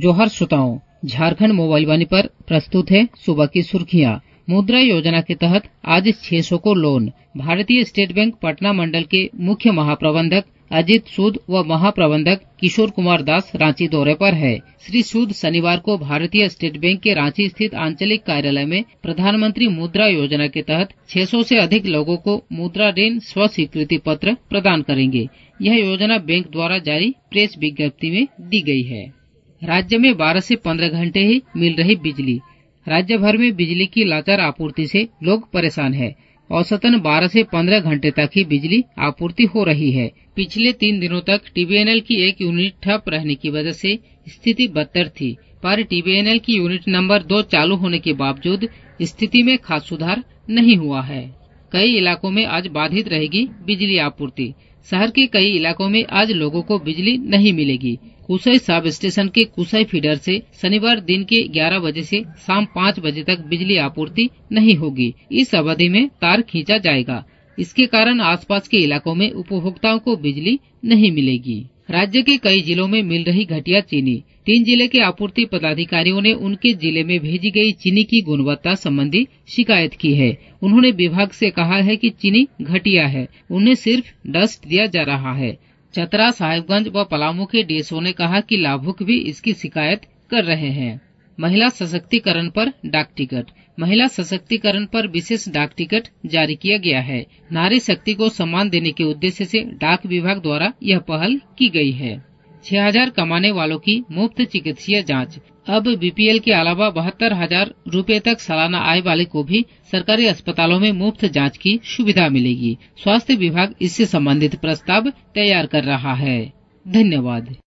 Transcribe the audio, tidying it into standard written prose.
जोहर श्रोताओं, झारखंड मोबाइल वाणी पर प्रस्तुत है सुबह की सुर्खियां। मुद्रा योजना के तहत आज 600 को लोन। भारतीय स्टेट बैंक पटना मंडल के मुख्य महाप्रबंधक अजित सूद व महाप्रबंधक किशोर कुमार दास रांची दौरे पर है। श्री सूद शनिवार को भारतीय स्टेट बैंक के रांची स्थित आंचलिक कार्यालय में प्रधानमंत्री मुद्रा योजना के तहत 600 से अधिक लोगों को मुद्रा ऋण स्व स्वीकृति पत्र प्रदान करेंगे। यह योजना बैंक द्वारा जारी प्रेस विज्ञप्ति में दी गई है। राज्य में 12 से 15 घंटे ही मिल रही बिजली। राज्य भर में बिजली की लाचार आपूर्ति से लोग परेशान हैं। औसतन 12 से 15 घंटे तक ही बिजली आपूर्ति हो रही है। पिछले 3 दिनों तक टीबीएनएल की एक यूनिट ठप रहने की वजह से स्थिति बदतर थी, पर टीबीएनएल की यूनिट नंबर 2 चालू होने के बावजूद स्थिति में खास सुधार नहीं हुआ है। कई इलाकों में आज बाधित रहेगी बिजली आपूर्ति। शहर के कई इलाकों में आज लोगों को बिजली नहीं मिलेगी। कुसई सब स्टेशन के कुसई फीडर से शनिवार दिन के 11 बजे से शाम 5 बजे तक बिजली आपूर्ति नहीं होगी। इस अवधि में तार खींचा जाएगा। इसके कारण आसपास के इलाकों में उपभोक्ताओं को बिजली नहीं मिलेगी। राज्य के कई जिलों में मिल रही घटिया चीनी। 3 जिले के आपूर्ति पदाधिकारियों ने उनके जिले में भेजी गई चीनी की गुणवत्ता संबंधी शिकायत की है। उन्होंने विभाग से कहा है कि चीनी घटिया है, उन्हें सिर्फ डस्ट दिया जा रहा है। चतरा, साहिबगंज व पलामू के डीएसओ ने कहा कि लाभुक भी इसकी शिकायत कर रहे हैं। महिला सशक्तिकरण पर डाक टिकट। महिला सशक्तिकरण पर विशेष डाक टिकट जारी किया गया है। नारी शक्ति को सम्मान देने के उद्देश्य से डाक विभाग द्वारा यह पहल की गई है। 6000 कमाने वालों की मुफ्त चिकित्सीय जांच। अब बीपीएल के अलावा 72,000 रूपए तक सालाना आय वाले को भी सरकारी अस्पतालों में मुफ्त जांच की सुविधा मिलेगी। स्वास्थ्य विभाग इससे संबंधित प्रस्ताव तैयार कर रहा है। धन्यवाद।